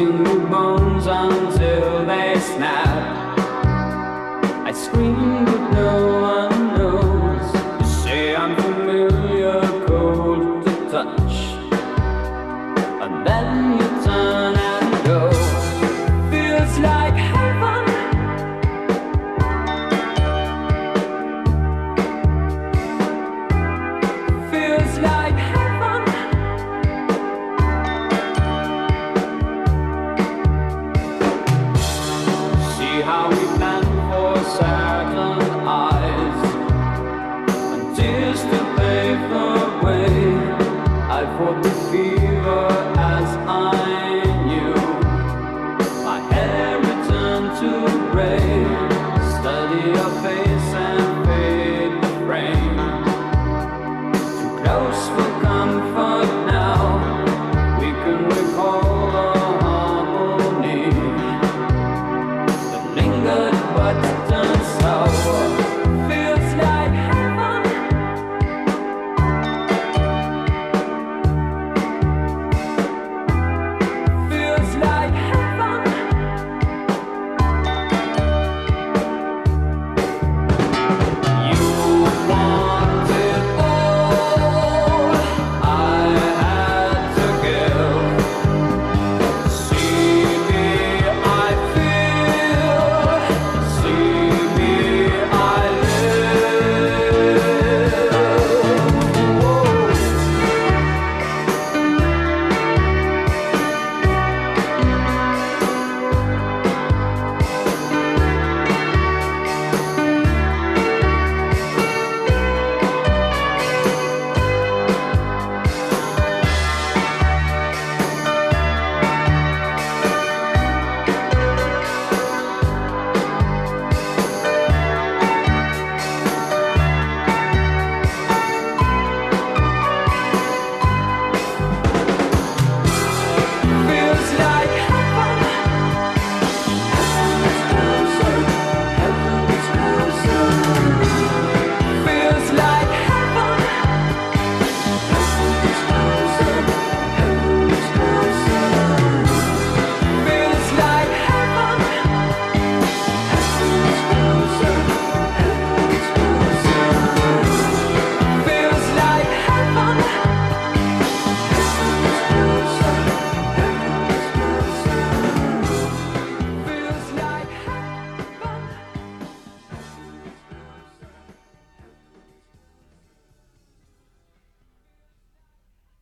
biting your bones until they snap. I scream but no one knows. You say I'm familiar, cold to touch, and then you turn and go. Feels like heaven. Feels like heaven. See how we plan for second eyes, and tears to pave the way. I fought the fever as I knew. My hair returned to gray. Study your face and fade the frame. Too close for comfort